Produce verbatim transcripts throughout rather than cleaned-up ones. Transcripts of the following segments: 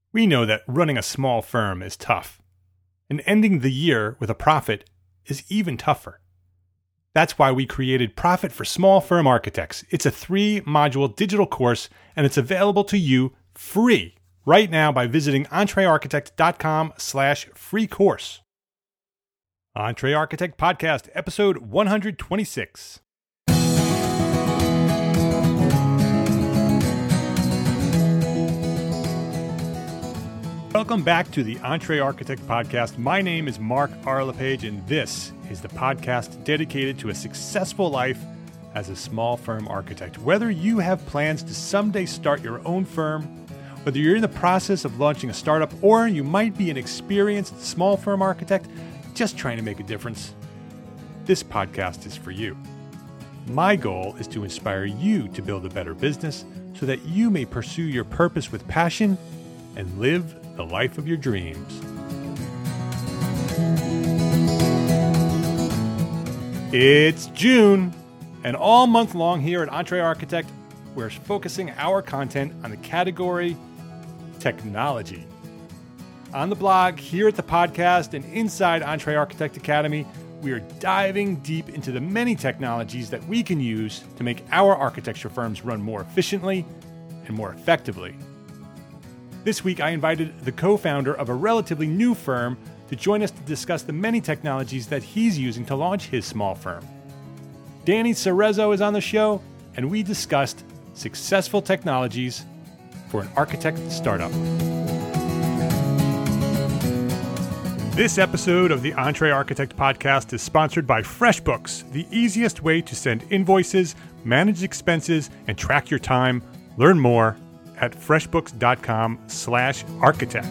We know that running a small firm is tough, and ending the year with a profit is even tougher. That's why we created Profit for Small Firm Architects. It's a three-module digital course, and it's available to you free right now by visiting entrearchitect.com slash free course. EntreArchitect Podcast, episode one hundred twenty-six. Welcome back to the EntreArchitect Podcast. My name is Mark R. LePage, and this is the podcast dedicated to a successful life as a small firm architect. Whether you have plans to someday start your own firm, whether you're in the process of launching a startup, or you might be an experienced small firm architect just trying to make a difference, this podcast is for you. My goal is to inspire you to build a better business so that you may pursue your purpose with passion and live the life of your dreams. It's June, and all month long here at EntreArchitect, we're focusing our content on the category technology. On the blog, here at the podcast, and inside EntreArchitect Academy, we are diving deep into the many technologies that we can use to make our architecture firms run more efficiently and more effectively. This week, I invited the co-founder of a relatively new firm to join us to discuss the many technologies that he's using to launch his small firm. Danny Cerezo is on the show, and we discussed successful technologies for an architect startup. This episode of the EntreArchitect Podcast is sponsored by FreshBooks, the easiest way to send invoices, manage expenses, and track your time. Learn more at freshbooks.com slash architect.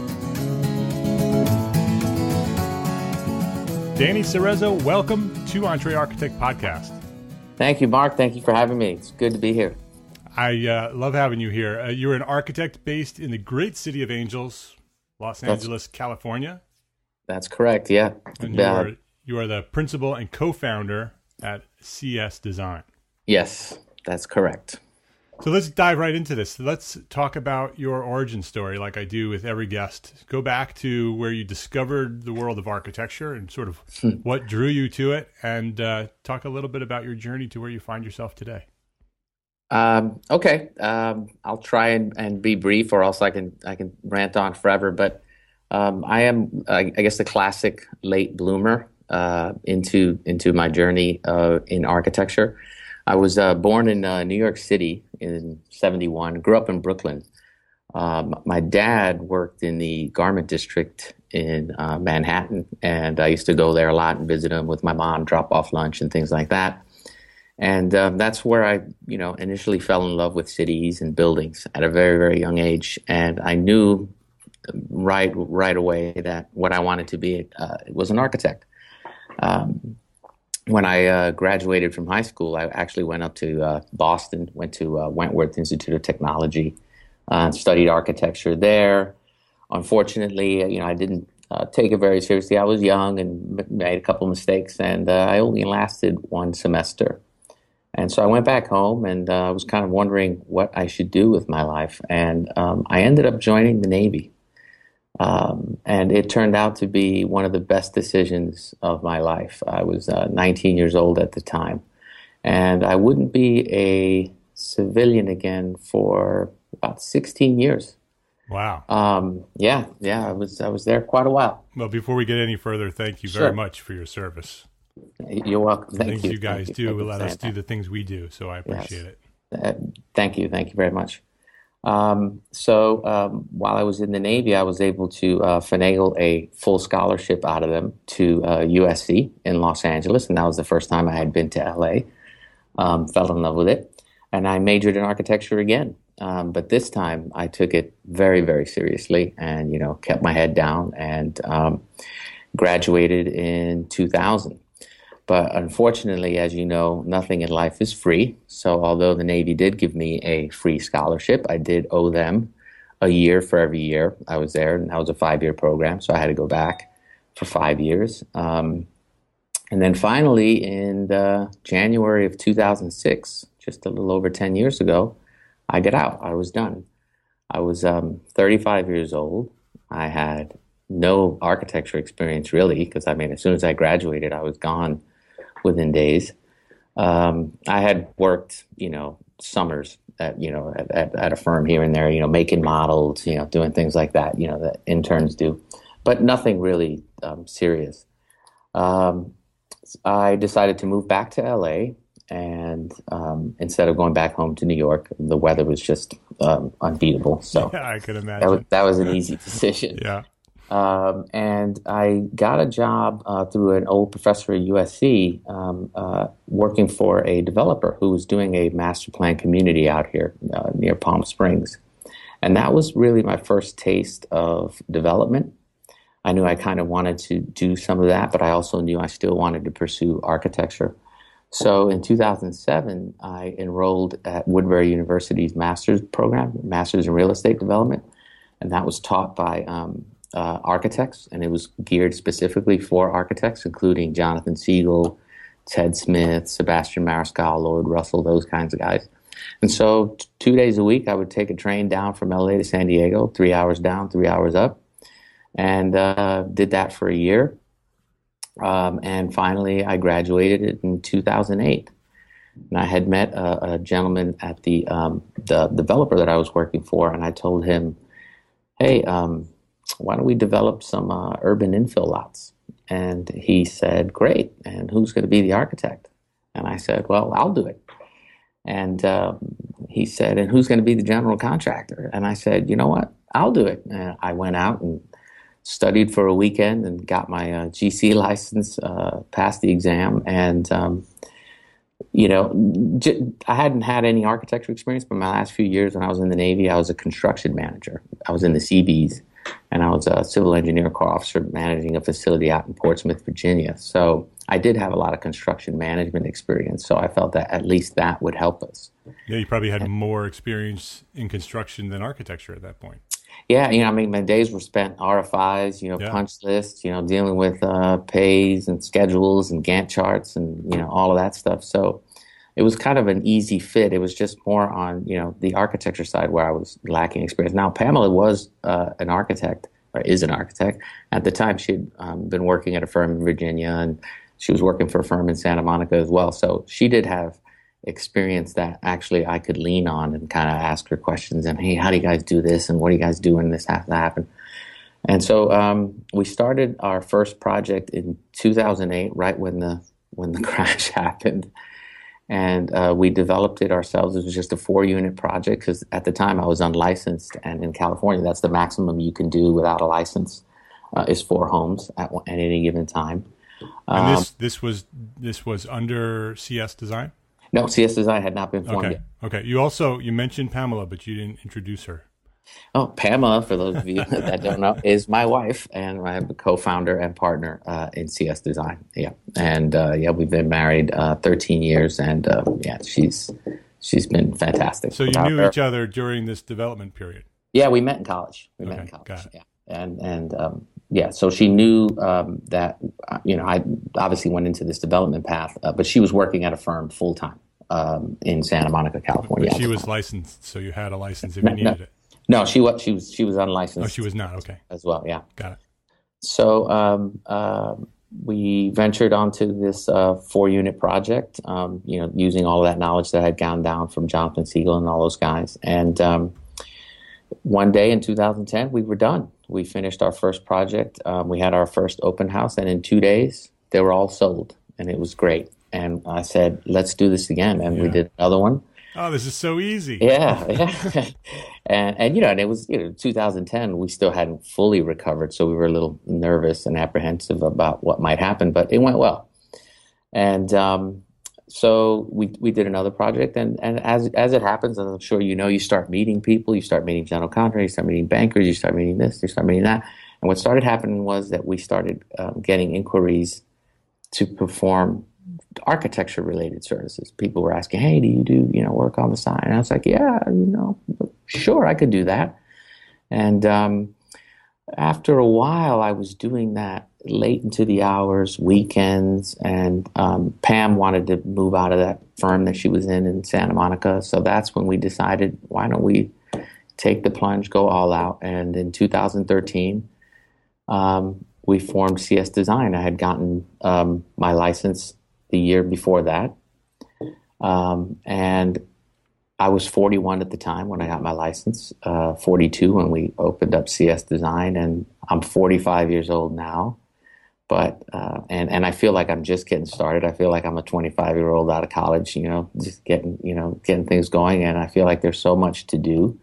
Danny Cerezo, welcome to EntreArchitect Podcast. Thank you, Mark. Thank you for having me. It's good to be here. I uh, love having you here. Uh, you're an architect based in the great city of Angels, Los That's, Angeles, California. That's correct, yeah. And you, uh, are, you are the principal and co-founder at C S Design. Yes, that's correct. So let's dive right into this. Let's talk about your origin story like I do with every guest. Go back to where you discovered the world of architecture and sort of what drew you to it, and uh, talk a little bit about your journey to where you find yourself today. Um, okay, um, I'll try and, and be brief, or else I can I can rant on forever. But um, I am, I, I guess, the classic late bloomer uh, into into my journey uh, in architecture. I was uh, born in uh, New York City in seventy-one, grew up in Brooklyn. Um, my dad worked in the garment district in uh, Manhattan, and I used to go there a lot and visit him with my mom, drop off lunch and things like that. And um, that's where I, you know, initially fell in love with cities and buildings at a very, very young age. And I knew right right away that what I wanted to be uh, was an architect. Um, When I uh, graduated from high school, I actually went up to uh, Boston, went to uh, Wentworth Institute of Technology, uh, studied architecture there. Unfortunately, you know, I didn't uh, take it very seriously. I was young and m- made a couple of mistakes, and uh, I only lasted one semester. And so I went back home, and uh, I was kind of wondering what I should do with my life. And um, I ended up joining the Navy. Um, and it turned out to be one of the best decisions of my life. I was uh, nineteen years old at the time, and I wouldn't be a civilian again for about sixteen years. Wow. Um, yeah, yeah, I was I was there quite a while. Well, before we get any further, thank you Sure. very much for your service. You're welcome. The Thank things you. you guys Thank do you. will let us Thank do you. the things we do, so I appreciate Yes. it. Uh, thank you. Thank you very much. Um, so um, while I was in the Navy, I was able to uh, finagle a full scholarship out of them to uh, U S C in Los Angeles, and that was the first time I had been to L A. Um, fell in love with it, and I majored in architecture again. Um, but this time, I took it very, very seriously, and you know, kept my head down, and um, graduated in two thousand. But unfortunately, as you know, nothing in life is free. So although the Navy did give me a free scholarship, I did owe them a year for every year I was there. And that was a five-year program, so I had to go back for five years. Um, and then finally, in uh, January of two thousand six, just a little over ten years ago, I got out. I was done. I was um, thirty-five years old. I had no architecture experience really, because I mean, as soon as I graduated, I was gone within days. Um, I had worked, you know, summers at, you know, at, at, at a firm here and there, you know, making models, you know, doing things like that, you know, that interns do, but nothing really um, serious. Um, I decided to move back to L A, and um, instead of going back home to New York, the weather was just um, unbeatable. So Yeah, I could that was, imagine. that was an easy decision. Yeah. Um, and I got a job uh, through an old professor at U S C, um, uh, working for a developer who was doing a master plan community out here uh, near Palm Springs. And that was really my first taste of development. I knew I kind of wanted to do some of that, but I also knew I still wanted to pursue architecture. So in two thousand seven, I enrolled at Woodbury University's master's program, Master's in Real Estate Development, and that was taught by um, uh, architects, and it was geared specifically for architects, including Jonathan Siegel, Ted Smith, Sebastian Mariscal, Lloyd Russell, those kinds of guys. And so t- two days a week, I would take a train down from L A to San Diego, three hours down, three hours up, and uh, did that for a year. Um, and finally, I graduated in two thousand eight. And I had met a, a gentleman at the um, the developer that I was working for, and I told him, "Hey, um, why don't we develop some uh, urban infill lots?" And he said, "Great. And who's going to be the architect?" And I said, "Well, I'll do it." And um, he said, "And who's going to be the general contractor?" And I said, "You know what? I'll do it." And I went out and studied for a weekend and got my uh, G C license, uh, passed the exam, and um, you know, j- I hadn't had any architecture experience, but my last few years when I was in the Navy, I was a construction manager. I was in the Seabees, and I was a civil engineer corps officer managing a facility out in Portsmouth, Virginia. So I did have a lot of construction management experience, so I felt that at least that would help us. Yeah, you probably had more experience in construction than architecture at that point. Yeah, you know, I mean, my days were spent R F Is, you know, Yeah. punch lists, you know, dealing with uh, pays and schedules and Gantt charts and, you know, all of that stuff. So it was kind of an easy fit. It was just more on, you know, the architecture side where I was lacking experience. Now, Pamela was uh, an architect, or is an architect. At the time, she'd um, been working at a firm in Virginia, and she was working for a firm in Santa Monica as well. So she did have experience that actually I could lean on and kind of ask her questions and, hey, how do you guys do this? And what do you guys do when this has to happen? And so um, we started our first project in two thousand eight, right when the when the crash happened. And uh, we developed it ourselves. It was just a four-unit project because at the time I was unlicensed, and in California, that's the maximum you can do without a license uh, is four homes at, at any given time. And Um, this this was this was under C S Design? no, C S Design had not been formed Okay. yet. Okay. You also you mentioned Pamela, but you didn't introduce her. Oh, Pamela, for those of you that don't know, is my wife, and I'm a co-founder and partner uh, in C S Design. Yeah, and uh, yeah, we've been married uh, thirteen years, and uh, yeah, she's she's been fantastic. So you Without knew her- each other during this development period. Yeah, we met in college. We met Okay, in college. got it. Yeah, and and um, yeah, so she knew um, that uh, you know I obviously went into this development path, uh, but she was working at a firm full time um, in Santa Monica, California. But at she the was time. licensed, so you had a license if No, you no. needed it. No, she was she was she was unlicensed. Oh, she was not. Okay. as well. Yeah. Got it. So um, uh, we ventured onto this uh, four-unit project, um, you know, using all of that knowledge that had gone down from Jonathan Siegel and all those guys. And um, one day in two thousand ten, we were done. We finished our first project. Um, we had our first open house, and in two days, they were all sold, and it was great. And I said, let's do this again. And we Yeah. did another one. Oh, this is so easy. Yeah, yeah. and and you know, and it was, you know, two thousand ten. We still hadn't fully recovered, so we were a little nervous and apprehensive about what might happen. But it went well, and um, so we we did another project. And and as as it happens, and I'm sure you know, you start meeting people, you start meeting general contractors, you start meeting bankers, you start meeting this, you start meeting that. And what started happening was that we started um, getting inquiries to perform architecture related services. People were asking, hey, do you do, you know, work on the side? And I was like, yeah, you know, sure, I could do that. And um, after a while, I was doing that late into the hours, weekends, and um, Pam wanted to move out of that firm that she was in in Santa Monica. So that's when we decided, why don't we take the plunge, go all out. And in two thousand thirteen, um, we formed C S Design. I had gotten um, my license the year before that. Um, and I was forty-one at the time when I got my license, uh, forty-two when we opened up C S Design, and I'm forty-five years old now. But uh, and and I feel like I'm just getting started. I feel like I'm a twenty-five year old out of college, you know, just getting you know getting things going. And I feel like there's so much to do.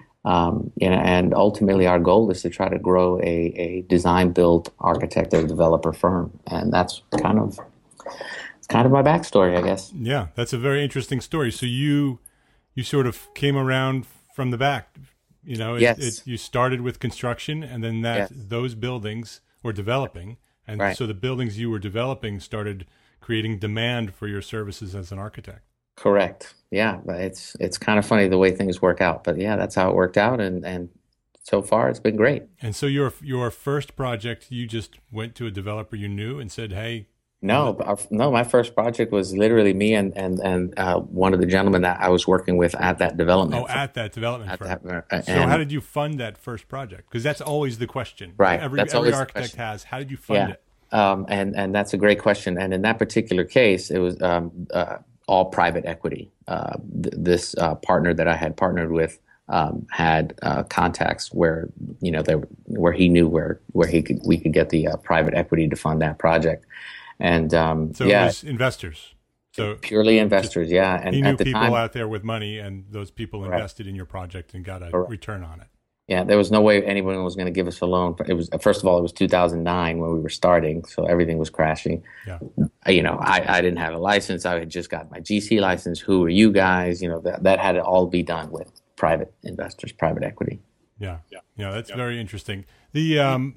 Um, you know, and ultimately our goal is to try to grow a a design, build, architect, or developer firm, and that's kind of it's kind of my backstory, I guess. Yeah, that's a very interesting story. So you you sort of came around from the back, you know. It, Yes. it, you started with construction, and then that Yes. those buildings were developing. And Right. so the buildings you were developing started creating demand for your services as an architect. Correct. Yeah, but it's it's kind of funny the way things work out. But yeah, that's how it worked out, and and so far it's been great. And so your your first project, you just went to a developer you knew and said, "Hey." No, but our, no, my first project was literally me and and and uh, one of the gentlemen that I was working with at that development. Oh, at that development At firm. that, uh, So and- how did you fund that first project? Because that's always the question. Right, Every, that's every always the architect question. has. How did you fund yeah, it? um, and and that's a great question. And in that particular case, it was um, uh, all private equity. Uh, th- this uh, partner that I had partnered with um, had uh, contacts where you know they were, where he knew where where he could we could get the uh, private equity to fund that project. And um, So yeah, it was investors. So purely investors. Yeah, and he knew at the people time, out there with money, and those people Correct. invested in your project and got a Correct. return on it. yeah, there was no way anyone was going to give us a loan. It was first of all, it was two thousand nine when we were starting, so everything was crashing. Yeah. You know, I, I didn't have a license. I had just got my G C license. Who are you guys? You know, that that had to all be done with private investors, private equity. Yeah. Yeah. Yeah. That's very interesting. The um,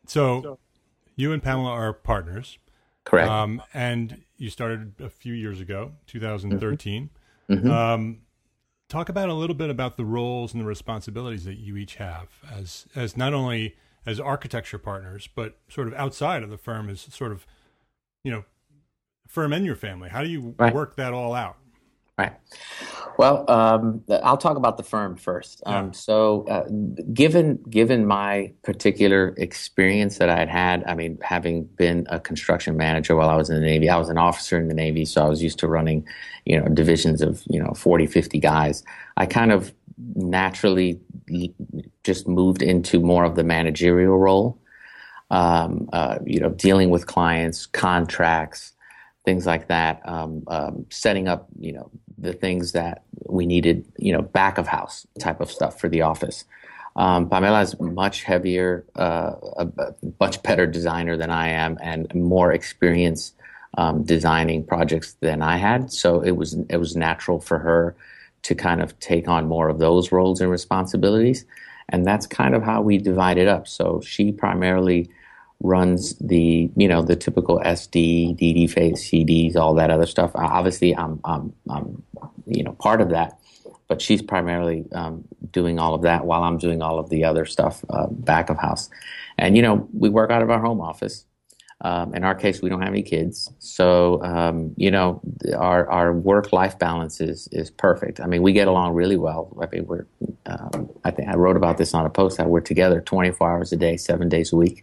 so you and Pamela are partners. Correct. Um, and you started a few years ago, two thousand thirteen. Mhm. Um, talk about a little bit about the roles and the responsibilities that you each have as as not only as architecture partners, but sort of outside of the firm as sort of, you know, firm and your family. How do you Right. work that all out? Right. Well, um, I'll talk about the firm first. Um, Yeah. So, uh, given given my particular experience that I had had, I mean, having been a construction manager while I was in the Navy, I was an officer in the Navy, so I was used to running, you know, divisions of, you know, forty, fifty guys. I kind of naturally l- just moved into more of the managerial role, um, uh, you know, dealing with clients, contracts, things like that, um, um, setting up, you know, the things that we needed, you know, back of house type of stuff for the office. Um, Pamela is much heavier, uh, a, a much better designer than I am, and more experience um, designing projects than I had. So it was it was natural for her to kind of take on more of those roles and responsibilities, and that's kind of how we divide it up. So she primarily runs the, you know, the typical S D, D D phase, C Ds, all that other stuff. Obviously, I'm, I'm, I'm you know, part of that, but she's primarily um, doing all of that while I'm doing all of the other stuff uh, back of house. And, you know, we work out of our home office. Um, in our case, we don't have any kids. So, um, you know, our, our work-life balance is, is perfect. I mean, we get along really well. I mean, we're, um, I think I wrote about this on a post that we're together twenty-four hours a day, seven days a week.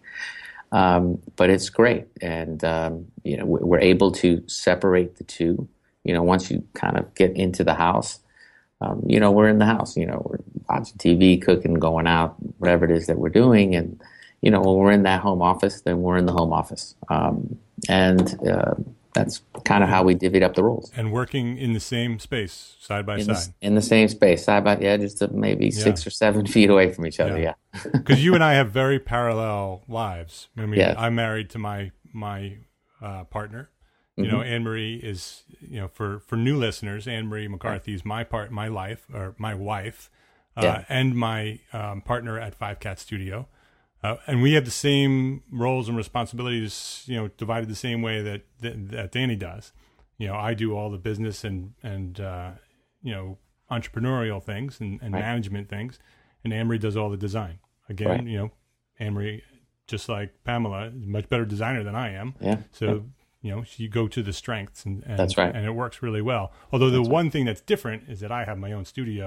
Um, but it's great. And, um, you know, we're able to separate the two. You know, once you kind of get into the house, um, you know, we're in the house, you know, we're watching T V, cooking, going out, whatever it is that we're doing. And, you know, when we're in that home office, then we're in the home office. Um, and uh, that's kind of how we divvied up the roles. And working in the same space, side by In side. the, in the same space, side by yeah, just uh, maybe six or seven feet away from each other. Yeah. Yeah. Because you and I have very parallel lives. I mean, Yes. I'm married to my my uh, partner. You Mm-hmm. know, Anne Marie is, you know, for, for new listeners, Anne Marie McCarthy is my part, my life, or my wife, uh, Yeah. and my um, partner at Five Cat Studio. Uh, and we have the same roles and responsibilities, you know, divided the same way that, that, that Danny does. You know, I do all the business and, and uh, you know, entrepreneurial things and, and Right. management things. And Anne Marie does all the design. Again, Right. you know, Anne Marie, just like Pamela, is a much better designer than I am. Yeah. So, you know, you go to the strengths and, and That's right. and it works really well. Although the one thing that's different is that I have my own studio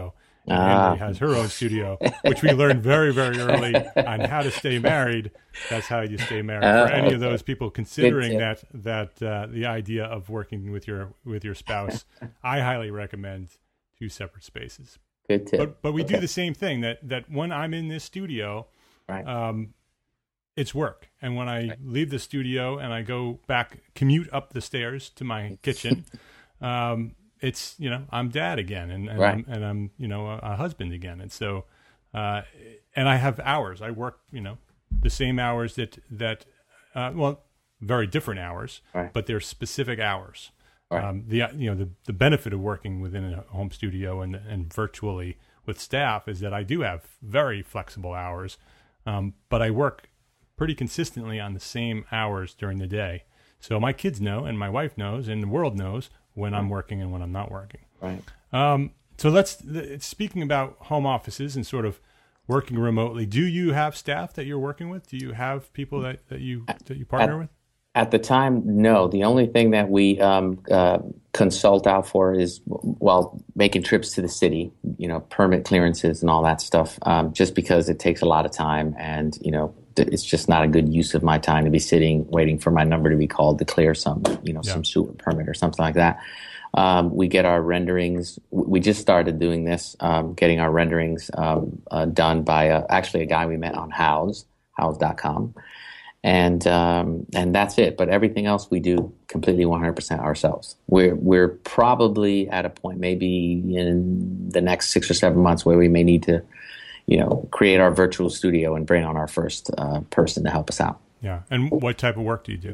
Henry has her own studio, which we learned very, very early on how to stay married. That's how you stay married. Uh, For any okay. of those people considering that that uh, the idea of working with your with your spouse, I highly recommend two separate spaces. Good tip. But but we okay. do the same thing. That that when I'm in this studio, right. um, it's work, and when I right. leave the studio and I go back, commute up the stairs to my kitchen. um, It's, you know, I'm dad again, and, and, right. I'm, and I'm, you know, a, a husband again. And so, uh, and I have hours. I work, you know, the same hours that, that uh, well, very different hours, right. but they're specific hours. Right. Um, the, you know, the, the benefit of working within a home studio and, and virtually with staff is that I do have very flexible hours, um, but I work pretty consistently on the same hours during the day. So my kids know, and my wife knows, and the world knows when I'm working and when I'm not working. Right. Um, so let's, speaking about home offices and sort of working remotely, do you have staff that you're working with? Do you have people that, that you that you partner at, with? At the time, no. The only thing that we um, uh, consult out for is, well, making trips to the city, you know, permit clearances and all that stuff, um, just because it takes a lot of time and, you know, it's just not a good use of my time to be sitting waiting for my number to be called to clear some, you know, yeah. some sewer permit or something like that. Um, we get our renderings. We just started doing this, um, getting our renderings um, uh, done by uh, actually a guy we met on Houzz, houzz dot com. And um, and that's it. But everything else we do completely one hundred percent ourselves. We're we're probably at a point maybe in the next six or seven months where we may need to, you know, create our virtual studio and bring on our first uh, person to help us out. Yeah. And what type of work do you do?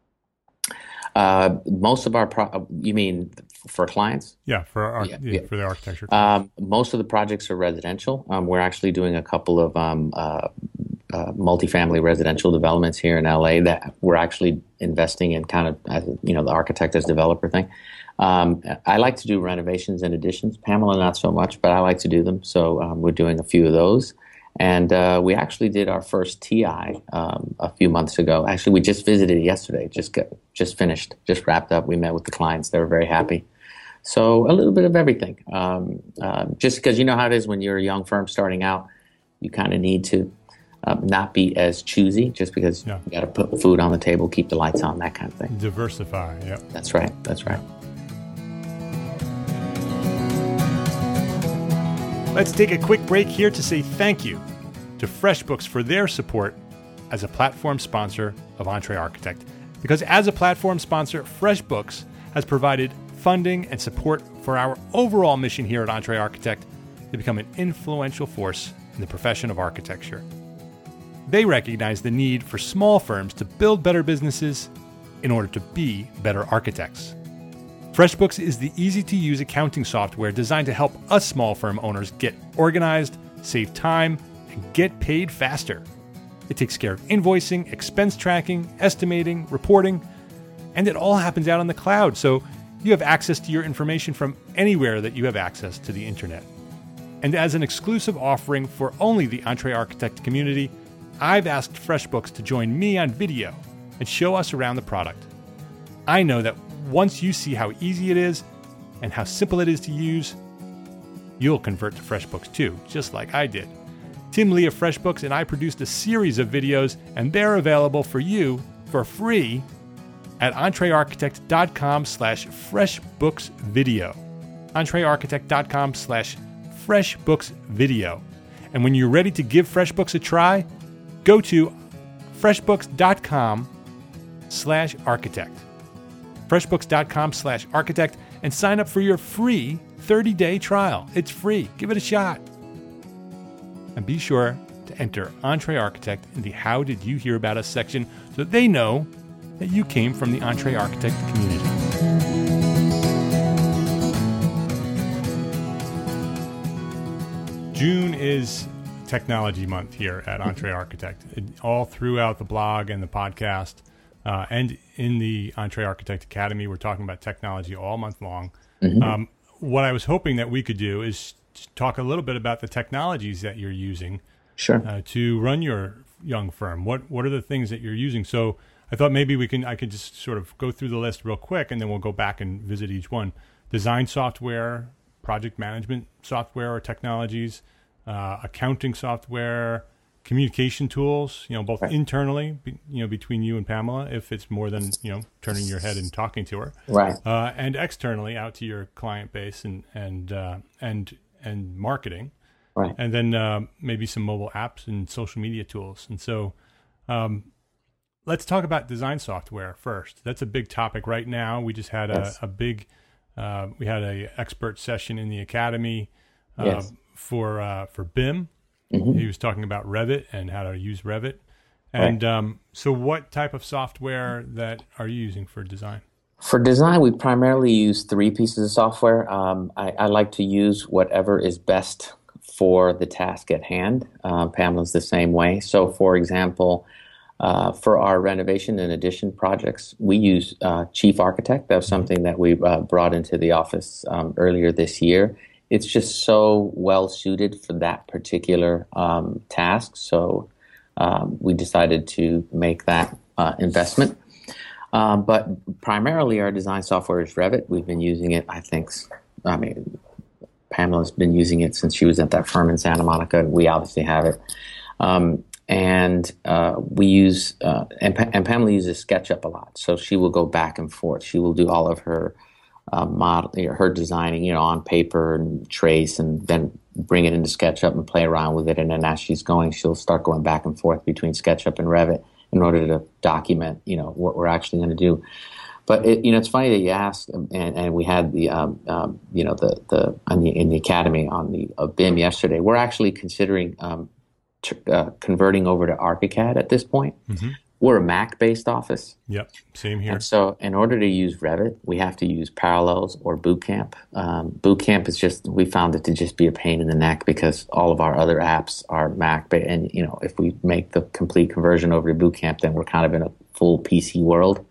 Uh, most of our, pro- you mean for clients? Yeah, for our, yeah, yeah, yeah. for the architecture. Um, most of the projects are residential. Um, we're actually doing a couple of um, uh, uh, multifamily residential developments here in L A that we're actually investing in, kind of as you know, the architect as developer thing. Um, I like to do renovations and additions. Pamela, not so much, but I like to do them. So um, we're doing a few of those. And uh, we actually did our first T I um, a few months ago. Actually, we just visited yesterday, just got, just finished, just wrapped up. We met with the clients. They were very happy. So a little bit of everything. Um, uh, just because you know how it is when you're a young firm starting out, you kind of need to um, not be as choosy just because yeah. you got to put food on the table, keep the lights on, that kind of thing. Diversify, yeah. That's right. That's right. Let's take a quick break here to say thank you to FreshBooks for their support as a platform sponsor of Entre Architect. Because as a platform sponsor, FreshBooks has provided funding and support for our overall mission here at Entre Architect to become an influential force in the profession of architecture. They recognize the need for small firms to build better businesses in order to be better architects. FreshBooks is the easy-to-use accounting software designed to help us small firm owners get organized, save time, and get paid faster. It takes care of invoicing, expense tracking, estimating, reporting, and it all happens out on the cloud, so you have access to your information from anywhere that you have access to the internet. And as an exclusive offering for only the Entre Architect community, I've asked FreshBooks to join me on video and show us around the product. I know that once you see how easy it is and how simple it is to use, you'll convert to FreshBooks too, just like I did. Tim Lee of FreshBooks and I produced a series of videos, and they're available for you for free at entrearchitect.com slash freshbooksvideo. entrearchitect.com slash freshbooksvideo. And when you're ready to give FreshBooks a try, go to freshbooks.com slash architect. freshbooks.com slash architect and sign up for your free thirty-day trial. It's free. Give it a shot. And be sure to enter Entre Architect in the How Did You Hear About Us section so that they know that you came from the Entre Architect community. June is Technology Month here at Entre Architect. It, all throughout the blog and the podcast uh, and in the Entre Architect Academy, we're talking about technology all month long. Mm-hmm. Um, what I was hoping that we could do is talk a little bit about the technologies that you're using sure. uh, to run your young firm. What what are the things that you're using? So I thought maybe we can I could just sort of go through the list real quick, and then we'll go back and visit each one. Design software, project management software or technologies, uh, accounting software, communication tools, you know, both right. internally, you know, between you and Pamela, if it's more than, you know, turning your head and talking to her, right. Uh, and externally out to your client base and, and, uh, and, and marketing, right. And then, uh, maybe some mobile apps and social media tools. And so, um, let's talk about design software first. That's a big topic right now. We just had a, yes. a big, uh, we had a expert session in the Academy, uh, yes. for, uh, for B I M. Mm-hmm. He was talking about Revit and how to use Revit. And right. um, so what type of software that are you using for design? For design, we primarily use three pieces of software. Um, I, I like to use whatever is best for the task at hand. Uh, Pamela's the same way. So, for example, uh, for our renovation and addition projects, we use uh, Chief Architect. That was something that we uh, brought into the office um, earlier this year. It's just so well suited for that particular um, task. So um, we decided to make that uh, investment. Um, but primarily our design software is Revit. We've been using it, I think, I mean, Pamela's been using it since she was at that firm in Santa Monica. We obviously have it. Um, and uh, we use, uh, and, pa- and Pamela uses SketchUp a lot. So she will go back and forth. She will do all of her Uh, model, you know, her designing, you know, on paper and trace, and then bring it into SketchUp and play around with it. And then as she's going, she'll start going back and forth between SketchUp and Revit in order to document, you know, what we're actually going to do. But it, you know, it's funny that you asked, and, and we had the, um, um, you know, the the, on the in the Academy on the uh, B I M yesterday. We're actually considering um, t- uh, converting over to ArchiCAD at this point. Mm-hmm. We're a Mac-based office. Yep, same here. And so in order to use Revit, we have to use Parallels or Bootcamp. Um, Bootcamp is just, we found it to just be a pain in the neck because all of our other apps are Mac-based. And, you know, if we make the complete conversion over to Bootcamp, then we're kind of in a full P C world.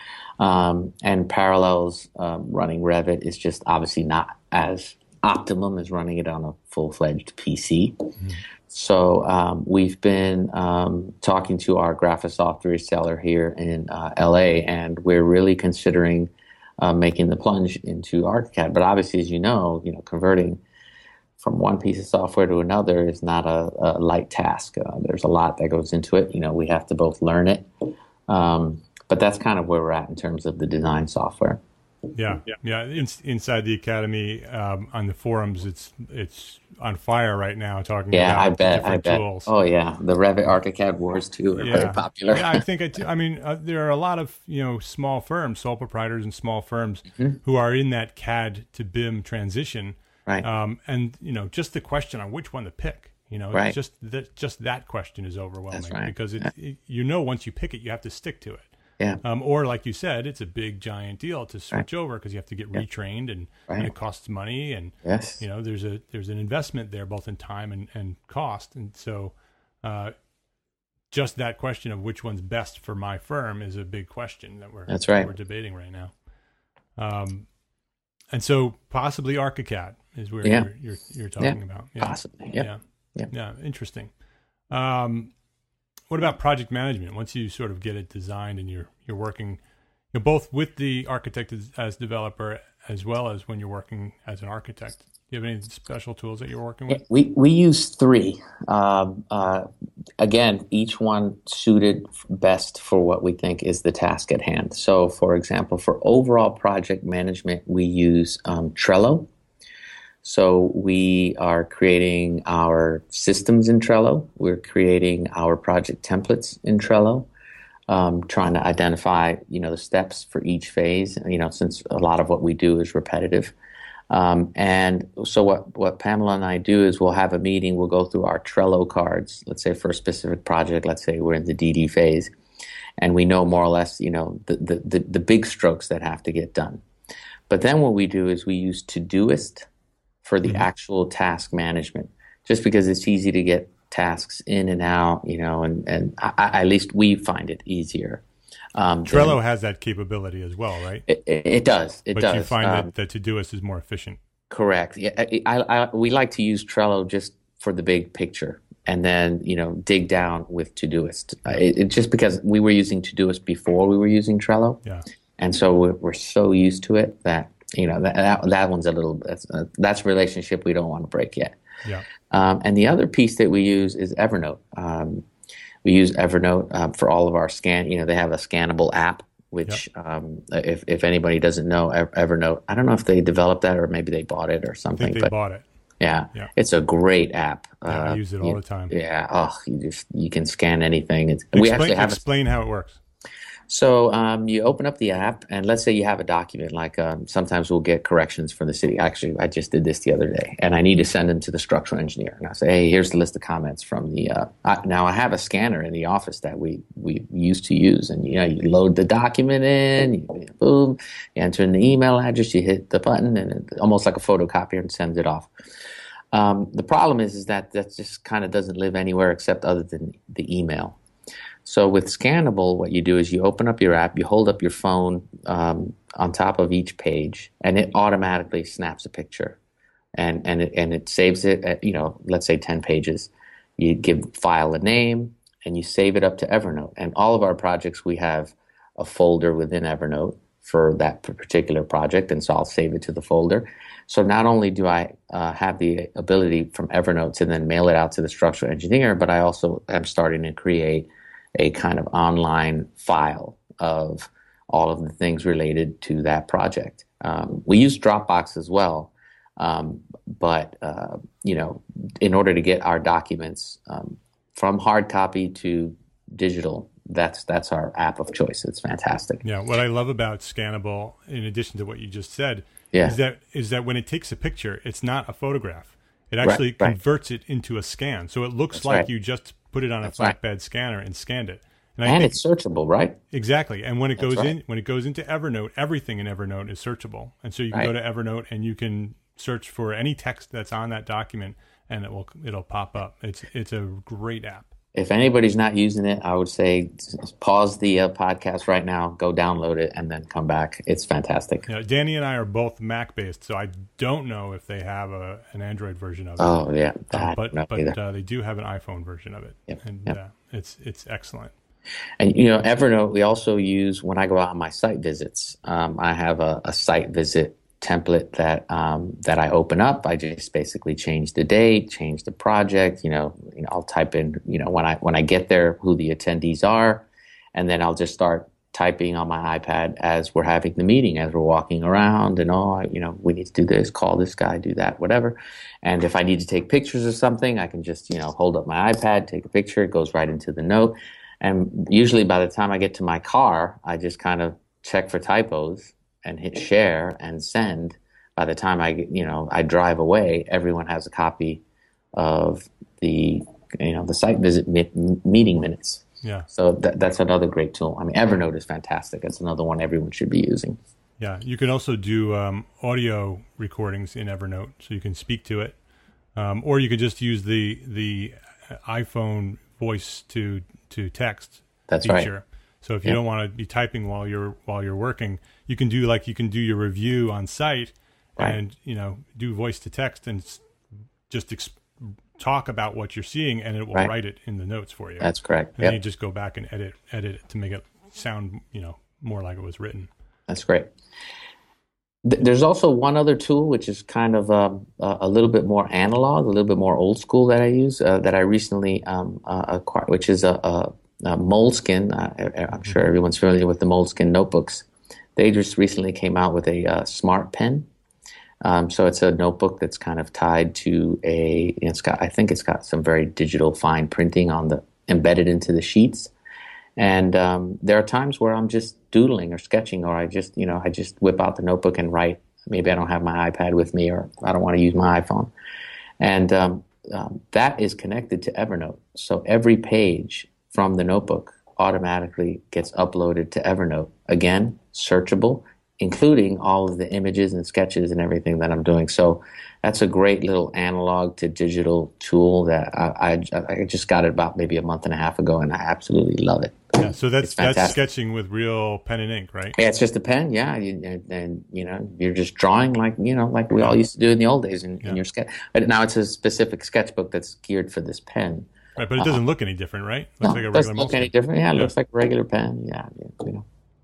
Um, and Parallels um, running Revit is just obviously not as optimum as running it on a full-fledged P C. Mm-hmm. So um, we've been um, talking to our Graphisoft reseller here in uh, L A, and we're really considering uh, making the plunge into ArchiCAD. But obviously, as you know, you know, converting from one piece of software to another is not a, a light task. Uh, there's a lot that goes into it. You know, we have to both learn it. Um, but that's kind of where we're at in terms of the design software. Yeah, yeah, yeah. In, inside the Academy, um, on the forums, it's it's on fire right now. Talking yeah, about I bet, different I bet. tools. Oh yeah, the Revit ArchiCAD wars too are yeah. very popular. yeah, I think. I, I mean, uh, there are a lot of you know small firms, sole proprietors, and small firms mm-hmm. who are in that C A D to B I M transition. Right. Um, and you know, just the question on which one to pick. You know, right. just that just that question is overwhelming. That's right. Because it, yeah. it, you know, once you pick it, you have to stick to it. Yeah. Um, or like you said, it's a big giant deal to switch right. over because you have to get yeah. retrained and, right. and it costs money and yes. you know there's a there's an investment there both in time and, and cost. And so uh, just that question of which one's best for my firm is a big question that we're That's right. that we're debating right now. Um, and so possibly ArchiCAD is where yeah. you're, you're you're talking yeah. about. Yeah. Possibly. Yeah. Yeah. Yeah. yeah. Interesting. Um, What about project management? Once you sort of get it designed and you're you're working, you know, both with the architect as, as developer as well as when you're working as an architect. Do you have any special tools that you're working with? We we use three. Um, uh, again, each one suited best for what we think is the task at hand. So, for example, for overall project management, we use um, Trello. So we are creating our systems in Trello. We're creating our project templates in Trello, um, trying to identify, you know, the steps for each phase, you know, since a lot of what we do is repetitive. Um, and so what, what Pamela and I do is we'll have a meeting, we'll go through our Trello cards, let's say for a specific project, let's say we're in the D D phase, and we know more or less, you know, the, the, the, the big strokes that have to get done. But then what we do is we use Todoist for the mm-hmm. actual task management, just because it's easy to get tasks in and out, you know, and, and I, I, at least we find it easier. Um, Trello than, has that capability as well, right? It, it, it does. It but does. But you find um, that the Todoist is more efficient. Correct. Yeah, I, I, I, we like to use Trello just for the big picture, and then you know dig down with Todoist. Uh, it, it, just because we were using Todoist before we were using Trello, yeah, and so we're, we're so used to it that you know, that that, that one's a little that's uh, that's a relationship we don't want to break yet. Yeah. Um, and the other piece that we use is Evernote. Um, we use Evernote um, for all of our scan. You know, they have a scannable app, which Yep. um, if if anybody doesn't know Ev- Evernote, I don't know if they developed that or maybe they bought it or I something. think they but bought it. yeah, Yeah. it's a great app. Yeah, I Uh, use it all you- the time. Yeah, oh, you just you can scan anything. It's, we Explain, actually have a explain how it works. so um, you open up the app, and let's say you have a document. Like um, sometimes we'll get corrections from the city. Actually, I just did this the other day, and I need to send them to the structural engineer. And I say, hey, here's the list of comments from the. Uh, I, now I have a scanner in the office that we we used to use, and you know you load the document in, you, boom, you enter in the email address, you hit the button, and it, almost like a photocopier, and sends it off. Um, the problem is, is that that just kind of doesn't live anywhere except other than the email. So with Scannable, what you do is you open up your app, you hold up your phone um, on top of each page, and it automatically snaps a picture, and and it and it saves it at, you know, let's say ten pages. You give file a name, and you save it up to Evernote. And all of our projects, we have a folder within Evernote for that particular project, and so I'll save it to the folder. So not only do I uh, have the ability from Evernote to then mail it out to the structural engineer, but I also am starting to create a kind of online file of all of the things related to that project. Um, we use Dropbox as well, um, but uh, you know, in order to get our documents um, from hard copy to digital, that's that's our app of choice. It's fantastic. Yeah, what I love about Scannable, in addition to what you just said, Yeah. is that is that when it takes a picture, it's not a photograph. It actually Right, right. converts it into a scan, so it looks That's like right. you just put it on a That's right. flatbed scanner and scanned it. I And think, it's searchable, right? exactly. And when it That's goes right. in, when it goes into Evernote, everything in Evernote is searchable, and so you can Right. go to Evernote and you can search for any text that's on that document, and it will it'll pop up. It's it's a great app. If anybody's not using it, I would say just pause the uh, podcast right now, go download it, and then come back. It's fantastic. You know, Danny and I are both Mac based, so I don't know if they have a an Android version of it. Oh, yeah. Uh, I but don't know but either. uh, they do have an iPhone version of it, Yep, and yep. Uh, it's it's excellent. And, you know, Evernote, we also use when I go out on my site visits. Um, I have a, a site visit template that um, that I open up. I just basically change the date, change the project. You know, you know, I'll type in, you know, when I when I get there, who the attendees are, and then I'll just start typing on my iPad as we're having the meeting, as we're walking around, and oh, you know, we need to do this, call this guy, do that, whatever. And if I need to take pictures of something, I can just, you know, hold up my iPad, take a picture, it goes right into the note. And usually by the time I get to my car, I just kind of check for typos and hit share and send. By the time I get, you know, I drive away, everyone has a copy of the, you know, the site visit mi- meeting minutes. Yeah, So that, that's another great tool. I mean, Evernote is fantastic. It's another one everyone should be using. yeah. You can also do um, audio recordings in Evernote, so you can speak to it, um, or you could just use the the iPhone voice to to text That's right. feature. So if you Yep. don't want to be typing while you're while you're working, you can do like you can do your review on site, Right. and you know do voice to text and s- just ex- talk about what you're seeing, and it will Right. write it in the notes for you. That's correct. And then you Yep. just go back and edit edit it to make it sound you know more like it was written. That's great. Th- There's also one other tool which is kind of um, a a little bit more analog, a little bit more old school that I use uh, that I recently um, uh, acquired, which is a, a, a Moleskine. Uh, I'm sure everyone's familiar with the Moleskine notebooks. They just recently came out with a uh, smart pen. Um, so it's a notebook that's kind of tied to a. You know, it's got. I think it's got some very digital fine printing on the embedded into the sheets. And um, there are times where I'm just doodling or sketching, or I just, you know, I just whip out the notebook and write. Maybe I don't have my iPad with me, or I don't want to use my iPhone. And um, um, that is connected to Evernote. So every page from the notebook automatically gets uploaded to Evernote. Again, searchable, including all of the images and sketches and everything that I'm doing. So that's a great little analog to digital tool that I, I, I just got it about maybe a month and a half ago, and I absolutely love it. Yeah, so that's It's that's fantastic. sketching with real pen and ink, right? Yeah, it's just a pen. Yeah, you, and, and you know, you're just drawing like you know, like we all used to do in the old days in, Yeah. in your sketch. But now it's a specific sketchbook that's geared for this pen. Right, but it doesn't look any different, right? Looks No, like a it regular doesn't look any Moleskine. different. Yeah, it Yeah. looks like a regular pen. Yeah, you know,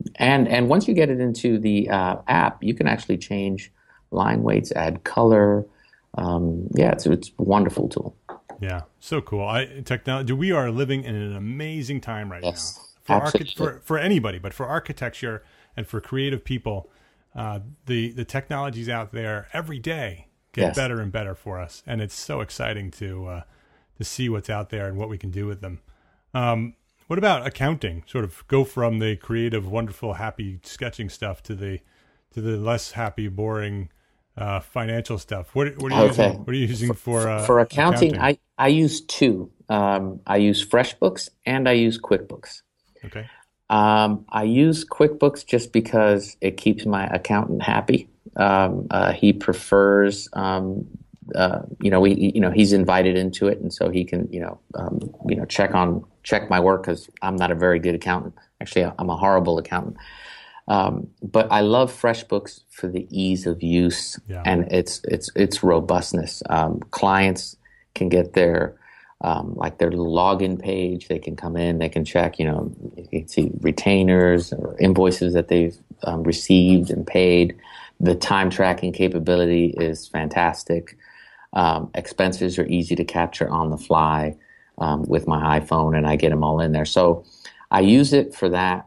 and and once you get it into the uh, app, you can actually change line weights, add color. Um, yeah, it's it's a wonderful tool. Yeah, so cool. I technology. We are living in an amazing time right Yes, now for absolutely. archi- for for anybody, but for architecture and for creative people, uh, the the technologies out there every day get Yes. better and better for us, and it's so exciting to uh, to see what's out there and what we can do with them. Um, what about accounting? Sort of go from the creative, wonderful, happy sketching stuff to the to the less happy, boring uh, financial stuff. What what are you Okay. using? What are you using for uh, For accounting, accounting? I I use two. Um, I use FreshBooks and I use QuickBooks. Okay. Um, I use QuickBooks just because it keeps my accountant happy. Um, uh, he prefers, um, uh, you know, we, you know, he's invited into it, and so he can, you know, um, you know, check on check my work because I'm not a very good accountant. Actually, I'm a horrible accountant. Um, but I love FreshBooks for the ease of use Yeah. and its its its robustness. Um, clients can get their um, like their login page. They can come in. They can check. You know, you can see retainers or invoices that they've um, received and paid. The time tracking capability is fantastic. Um, expenses are easy to capture on the fly um, with my iPhone, and I get them all in there. So I use it for that.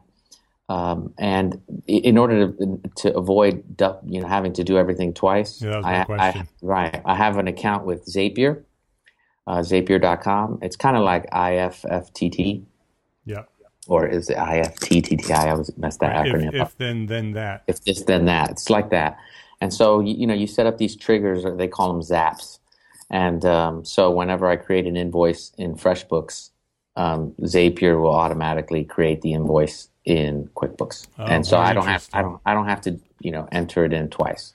Um, and in order to to avoid du- you know having to do everything twice, Yeah, that was my I, I question. right I have an account with Zapier, uh, Zapier dot com. It's kind of like I F F T T, Yeah. or is it I F T T T? I always mess that Right. If acronym up. if then then that. If this then that, it's like that. And so you, you know you set up these triggers, or they call them zaps. And um, so whenever I create an invoice in FreshBooks, um, Zapier will automatically create the invoice in QuickBooks, Oh, and so very I don't have I interesting. don't I don't have to you know enter it in twice.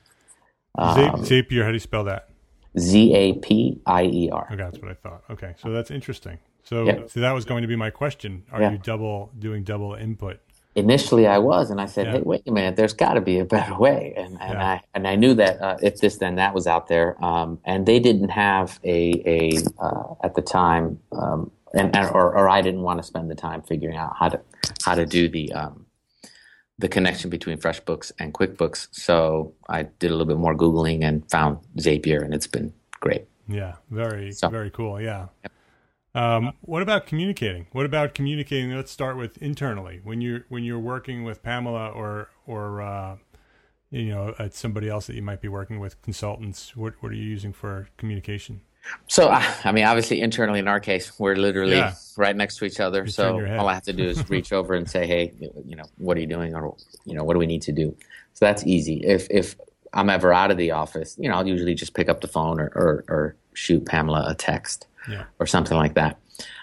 Zap- Um, Zapier. How do you spell that? Z A P I E R. Okay, that's what I thought. Okay, so that's interesting. So, Yeah. so that was going to be my question. Are Yeah. you double doing double input? Initially, I was, and I said, Yeah. "Hey, wait a minute! There's got to be a better way." And and Yeah. I and I knew that uh, if this then that was out there, um, and they didn't have a a uh, at the time, um, and, and or or I didn't want to spend the time figuring out how to how to do the um, the connection between FreshBooks and QuickBooks. So I did a little bit more Googling and found Zapier, and it's been great. Yeah, very So very cool. Yeah. Um, what about communicating? What about communicating? Let's start with internally. When you're when you're working with Pamela or or uh, you know uh, somebody else that you might be working with, consultants. What what are you using for communication? So, I I mean, obviously, internally in our case, we're literally Yeah. right next to each other. You turn So your head. all I have to do is reach over and say, "Hey, you know, what are you doing?" Or, you know, "What do we need to do?" So that's easy. If if I'm ever out of the office, you know, I'll usually just pick up the phone or or, or shoot Pamela a text Yeah. or something like that.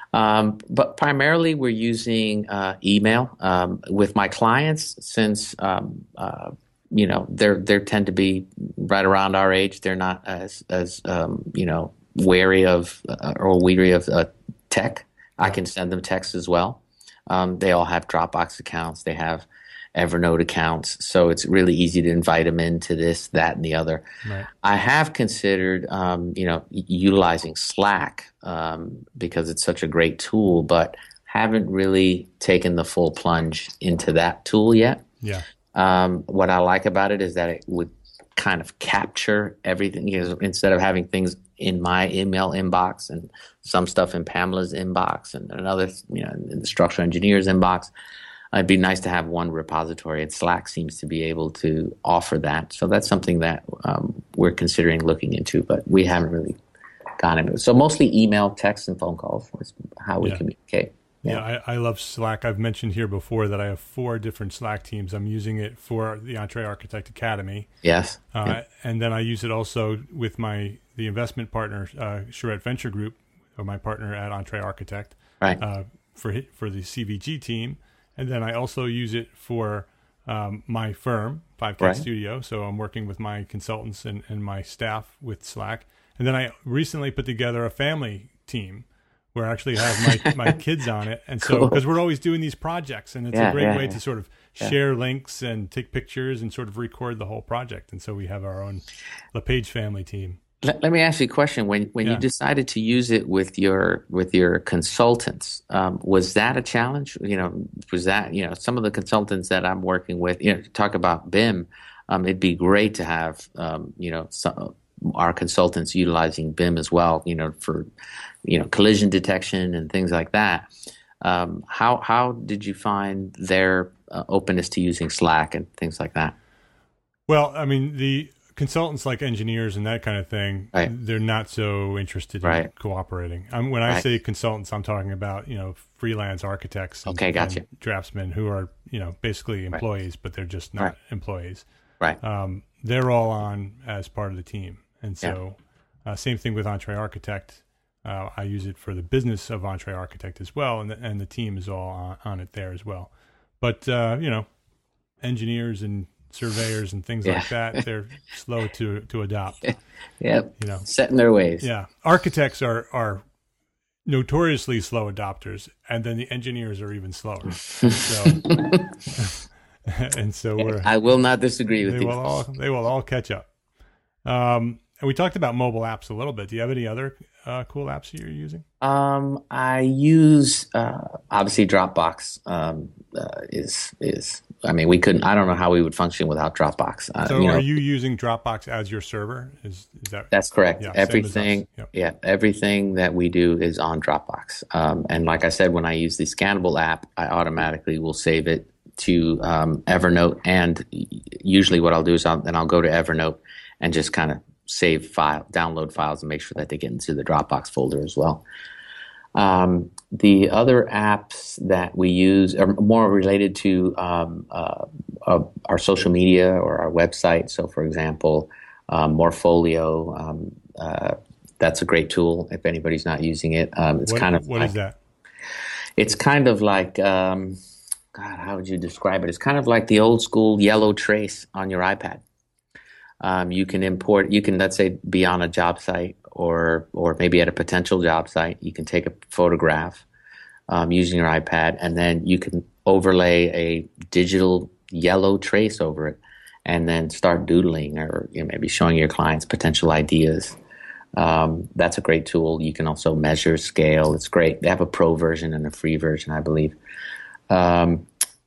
Um, but primarily, we're using uh, email um, with my clients since um, uh, you know they're they tend to be right around our age. They're not as as um, you know wary of uh, or weary of uh, tech. I can send them texts as well. Um, they all have Dropbox accounts. They have Evernote accounts, so it's really easy to invite them into this, that, and the other. Right. I have considered, um, you know, u- utilizing Slack um, because it's such a great tool, but haven't really taken the full plunge into that tool yet. Yeah. Um, what I like about it is that it would kind of capture everything. You know, instead of having things in my email inbox and some stuff in Pamela's inbox and another, you know, in the structural engineer's inbox. It'd be nice to have one repository, and Slack seems to be able to offer that. So that's something that um, we're considering looking into, but we haven't really gone into it. So mostly email, text, and phone calls is how we Yeah. communicate. Yeah, I, I love Slack. I've mentioned here before that I have four different Slack teams. I'm using it for the Entree Architect Academy, Yes. uh, Yeah. and then I use it also with my the investment partner, uh, Charette Venture Group, or my partner at Entree Architect, Right. uh, for hi- for the C V G team, and then I also use it for um, my firm, five K Right. Studio. So I'm working with my consultants and, and my staff with Slack, and then I recently put together a family team where I actually have my, my kids on it. And so, Cool. because we're always doing these projects, and it's Yeah, a great yeah, way yeah. to sort of Yeah. share links and take pictures and sort of record the whole project. And so we have our own LePage family team. Let, let me ask you a question. When when you Yeah. decided to use it with your with your consultants, um, was that a challenge? You know, was that, you know, some of the consultants that I'm working with, you know, talk about B I M, um, it'd be great to have, um, you know, some, our consultants utilizing B I M as well, you know, for, you know, collision detection and things like that. Um, how how did you find their uh, openness to using Slack and things like that? Well, I mean, the consultants like engineers and that kind of thing, Right. they're not so interested in Right. cooperating. Um, when I Right. say consultants, I'm talking about, you know, freelance architects and, Okay, gotcha. and draftsmen who are, you know, basically employees, but they're just not Right. employees. Right. Um, they're all on as part of the team. And so uh, same thing with Entree Architect. Uh, I use it for the business of Entree Architect as well, and the, and the team is all on, on it there as well. But, uh, you know, engineers and surveyors and things Yeah. like that, they're slow to, to adopt, Yep. you know. Set in their ways. Yeah. Architects are, are notoriously slow adopters, and then the engineers are even slower. So, and so we're, I will not disagree with they you. will all, they will all catch up. Um, and we talked about mobile apps a little bit. Do you have any other uh, cool apps that you're using? Um, I use uh, obviously Dropbox. Um, uh, is is I mean, we couldn't. I don't know how we would function without Dropbox. Uh, So you know, are you using Dropbox as your server? Is is that that's correct. Yeah, same as us. Everything, Yep. yeah, everything that we do is on Dropbox. Um, and like I said, when I use the Scannable app, I automatically will save it to um, Evernote. And usually, what I'll do is I'll, then I'll go to Evernote and just kind of save file, download files, and make sure that they get into the Dropbox folder as well. Um, the other apps that we use are more related to um, uh, uh, our social media or our website. So, for example, um, Morpholio, um, uh, that's a great tool if anybody's not using it. Um, it's What, kind of what like, is that? It's kind of like, um, God, how would you describe it? It's kind of like the old school yellow trace on your iPad. Um, you can import, you can, let's say, be on a job site or or maybe at a potential job site. You can take a photograph um, using your iPad, and then you can overlay a digital yellow trace over it, and then start doodling or, you know, maybe showing your clients potential ideas. Um, that's a great tool. You can also measure scale. It's great. They have a pro version and a free version, I believe. Um,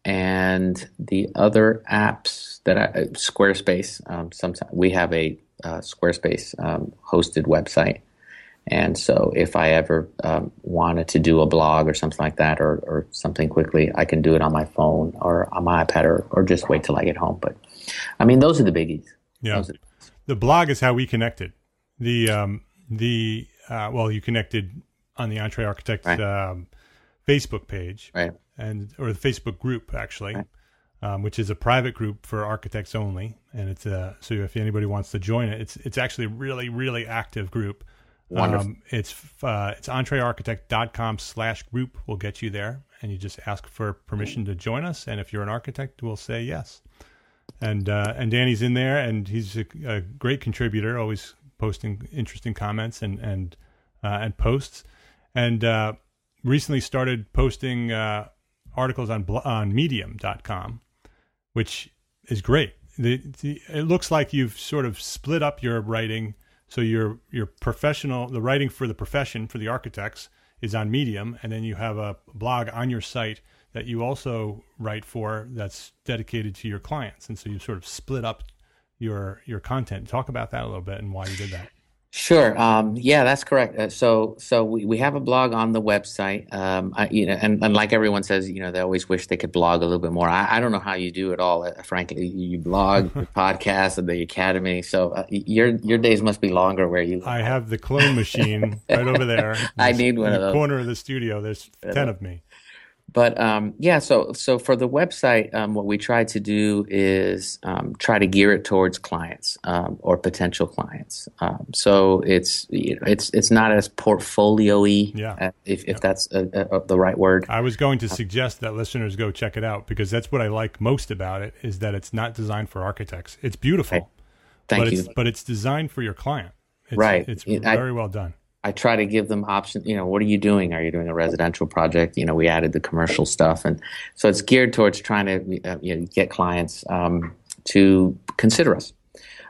and the other apps that I, Squarespace, um, sometimes we have a uh, Squarespace um, hosted website. And so if I ever um, wanted to do a blog or something like that, or, or something quickly, I can do it on my phone or on my iPad, or, or just wait till I get home. But I mean, those are the biggies. Yeah. Those are- The blog is how we connected. The, um, the, uh, well, you connected on the Entree Architect, Right. um, Facebook page, Right. and, or the Facebook group actually, Right. um, which is a private group for architects only. And it's, uh, so if anybody wants to join it, it's, it's actually a really, really active group. Wonderful. Um, it's, uh, it's entrearchitect.com slash group will get you there, and you just ask for permission to join us. And if you're an architect, we'll say yes. And, uh, and Danny's in there, and he's a, a great contributor, always posting interesting comments and, and, uh, and posts. And, uh, recently started posting, uh, articles on, on medium dot com, which is great. The, the, it looks like you've sort of split up your writing. So your your professional, the writing for the profession, for the architects, is on Medium, and then you have a blog on your site that you also write for that's dedicated to your clients. And so you sort of split up your your content. Talk about that a little bit and why you did that. Sure. Um, yeah, that's correct. Uh, so, so we, we have a blog on the website. Um, I, you know, and, and like everyone says, you know, they always wish they could blog a little bit more. I, I don't know how you do it all. Uh, frankly, you blog, you podcast, and the academy. So uh, your your days must be longer where you. I have the clone machine right over there. I need one in of the those. corner of the studio. There's ten of me. But um, yeah, so so for the website, um, what we try to do is um, try to gear it towards clients um, or potential clients. Um, so it's you know, it's it's not as portfolio-y, Yeah. uh, if Yeah. if that's uh uh the right word. I was going to suggest that listeners go check it out, because that's what I like most about it, is that it's not designed for architects. It's beautiful, Right. Thank but you. it's but it's designed for your client. It's, Right. It's I- very well done. I try to give them options. You know, what are you doing? Are you doing a residential project? You know, we added the commercial stuff, and so it's geared towards trying to uh, you know, get clients um, to consider us.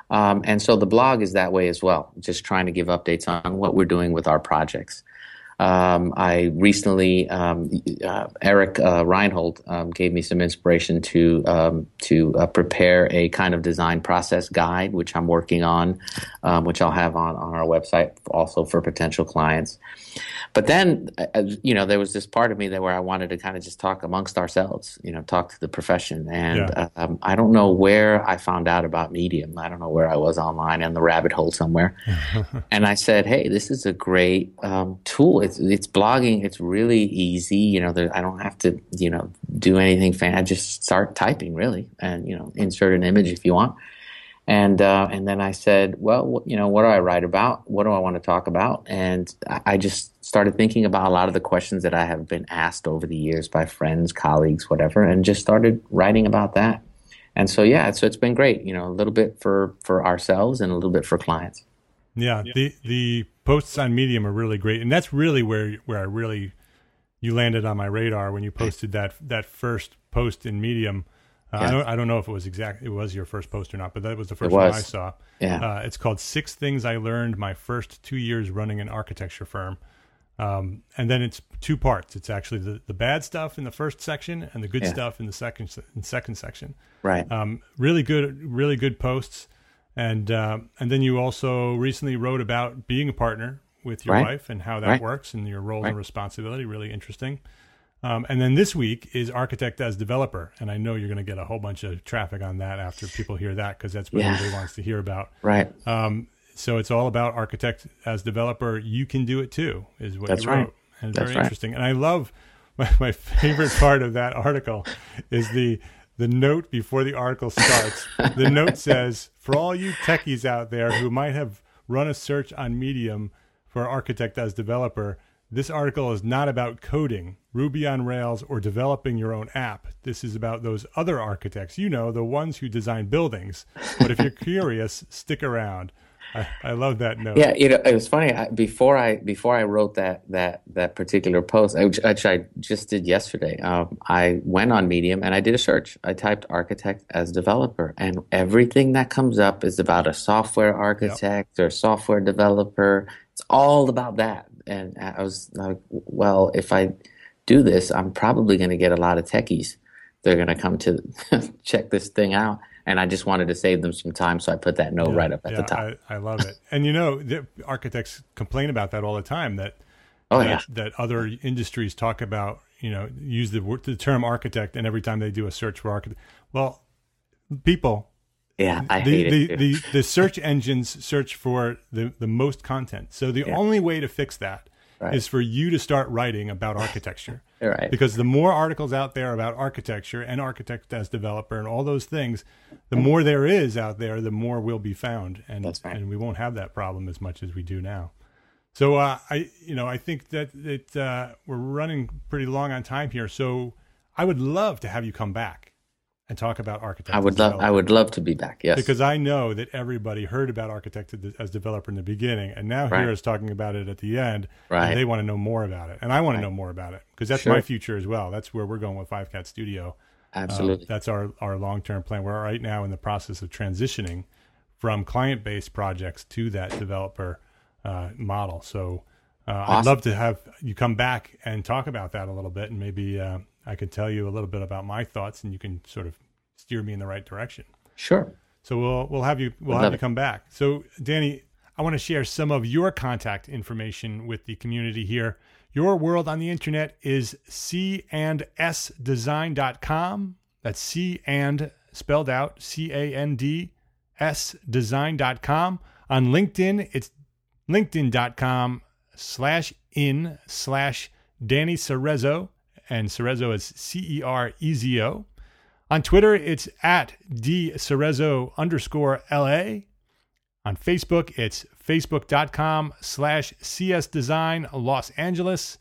Um, and so the blog is that way as well, just trying to give updates on what we're doing with our projects. Um, I recently, um, uh, Eric uh, Reinhold um, gave me some inspiration to um, to uh, prepare a kind of design process guide, which I'm working on, um, which I'll have on, on our website also for potential clients. But then, uh, you know, there was this part of me that where I wanted to kind of just talk amongst ourselves, you know, talk to the profession. And Yeah. um, I don't know where I found out about Medium. I don't know where I was online in the rabbit hole somewhere. And I said, hey, this is a great um, tool. It's it's blogging. It's really easy. You know, there, I don't have to, you know, do anything fancy. I just start typing, really, and, you know, insert an image if you want. And uh, and then I said, well, you know, what do I write about? What do I want to talk about? And I just started thinking about a lot of the questions that I have been asked over the years by friends, colleagues, whatever, and just started writing about that. And so, yeah, so it's been great, you know, a little bit for, for ourselves and a little bit for clients. Yeah, the the posts on Medium are really great, and that's really where where I really you landed on my radar when you posted that that first post in Medium. Uh, Yeah. I don't I don't know if it was exact it was your first post or not, but that was the first It was. one I saw. Yeah. Uh, it's called Six Things I Learned My First Two Years Running an Architecture Firm. Um, and then it's two parts. It's actually the, the bad stuff in the first section and the good Yeah. stuff in the second in second section. Right. Um, really good, really good posts. And uh, and then you also recently wrote about being a partner with your Right. wife and how that Right. works and your role Right. and responsibility. Really interesting. Um, and then this week is Architect as Developer. And I know you're going to get a whole bunch of traffic on that after people hear that, because that's what Yeah. everybody wants to hear about. Right. Um, so it's all about Architect as Developer. You can do it too, is what That's you wrote. right. And it's That's very right. interesting. And I love my, my favorite part of that article is the the note before the article starts. The note says, for all you techies out there who might have run a search on Medium for Architect as Developer, this article is not about coding, Ruby on Rails, or developing your own app. This is about those other architects, you know, the ones who design buildings. But if you're curious, stick around. I, I love that note. Yeah, you know, it was funny. I, before I before I wrote that that that particular post, which, which I just did yesterday, um, I went on Medium and I did a search. I typed "architect as developer," and everything that comes up is about a software architect or software developer. It's all about that. And I was like, well, if I do this, I'm probably going to get a lot of techies. They're going to come to check this thing out. And I just wanted to save them some time, so I put that note Yeah, right up at yeah, the top. I, I love it. And you know, the architects complain about that all the time. That Oh, that, yeah. that other industries talk about, you know, use the word, the term architect, and every time they do a search for architect, well, people, Yeah, I the, hate the, it. too. the the search engines search for the the most content. So the Yeah. only way to fix that is Right. for you to start writing about architecture. Right. Because the more articles out there about architecture and architect as developer and all those things, the more there is out there, the more will be found, and That's right. and we won't have that problem as much as we do now. So uh, I, you know, I think that it uh, we're running pretty long on time here. So I would love to have you come back and talk about architect. I would as love. developer. I would love to be back. Yes. Because I know that everybody heard about architect as developer in the beginning, and now Right. here is talking about it at the end. Right. And they want to know more about it, and I want Right. to know more about it, because that's Sure. my future as well. That's where we're going with Five Cat Studio. Um, Absolutely. that's our our long term plan. We're right now in the process of transitioning from client based projects to that developer uh, model. So uh, I'd Awesome. love to have you come back and talk about that a little bit, and maybe uh, I could tell you a little bit about my thoughts, and you can sort of steer me in the right direction. Sure. So we'll we'll have you we'll I'd have love you it. come back. So Danny, I want to share some of your contact information with the community here. Your world on the internet is c and s design dot com. That's C and spelled out C A N D S design dot com. On LinkedIn, it's linkedin dot com slash in slash Danny Cerezo, and Cerezo is C E R E Z O. On Twitter, it's at dcerezo underscore LA. On Facebook, it's facebook.com slash csdesign Los Angeles.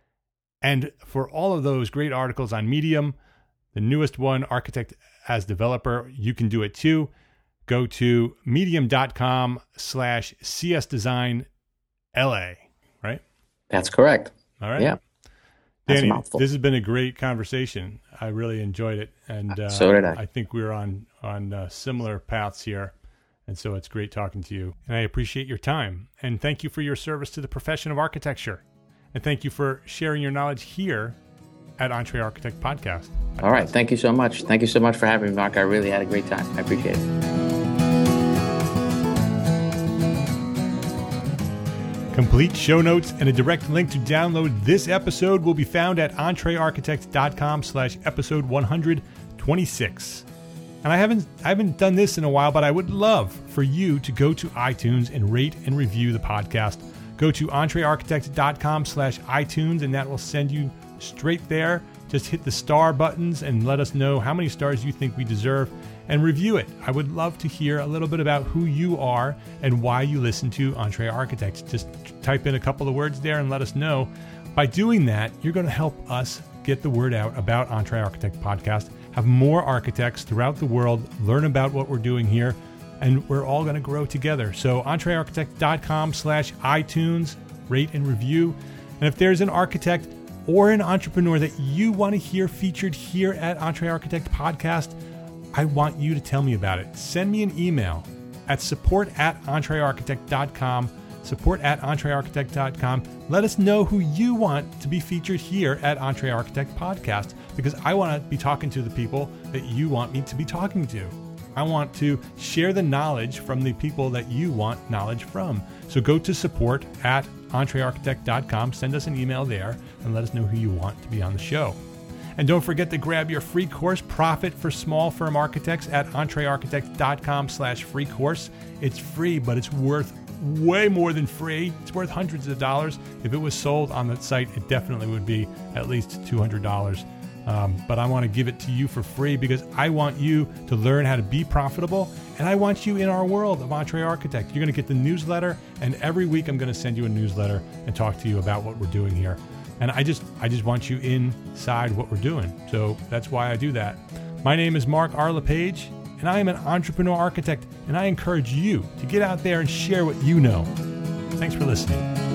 And for all of those great articles on Medium, the newest one, Architect as Developer, you can do it too. Go to medium.com slash csdesign LA, right? That's correct. All right. Yeah. That's a Danny, mouthful. this has been a great conversation. I really enjoyed it, and uh, So did I. I think we're on on uh, similar paths here. And so it's great talking to you. And I appreciate your time. And thank you for your service to the profession of architecture. And thank you for sharing your knowledge here at Entre Architect Podcast. All right. Thank you so much. Thank you so much for having me, Mark. I really had a great time. I appreciate it. Complete show notes and a direct link to download this episode will be found at entrearchitect.com slash episode one twenty-six. And I haven't I haven't done this in a while, but I would love for you to go to iTunes and rate and review the podcast. Go to entrearchitect.com slash iTunes, and that will send you straight there. Just hit the star buttons and let us know how many stars you think we deserve and review it. I would love to hear a little bit about who you are and why you listen to Entre Architects. Just type in a couple of words there and let us know. By doing that, you're going to help us get the word out about Entre Architect Podcast, have more architects throughout the world learn about what we're doing here, and we're all going to grow together. So entrearchitect.com slash iTunes, rate and review. And if there's an architect or an entrepreneur that you want to hear featured here at Entre Architect Podcast, I want you to tell me about it. Send me an email at support at entrearchitect.com, support at entrearchitect.com. Let us know who you want to be featured here at Entre Architect Podcast, because I want to be talking to the people that you want me to be talking to. I want to share the knowledge from the people that you want knowledge from. So go to support at entrearchitect dot com, send us an email there, and let us know who you want to be on the show. And don't forget to grab your free course, Profit for Small Firm Architects, at entrearchitect.com slash free course. It's free, but it's worth way more than free. It's worth hundreds of dollars. If it was sold on the site, it definitely would be at least two hundred dollars. Um, but I want to give it to you for free because I want you to learn how to be profitable, and I want you in our world of Entre Architect. You're going to get the newsletter, and every week I'm going to send you a newsletter and talk to you about what we're doing here. And I just I just want you inside what we're doing. So that's why I do that. My name is Mark R. LePage, and I am an entrepreneur architect, and I encourage you to get out there and share what you know. Thanks for listening.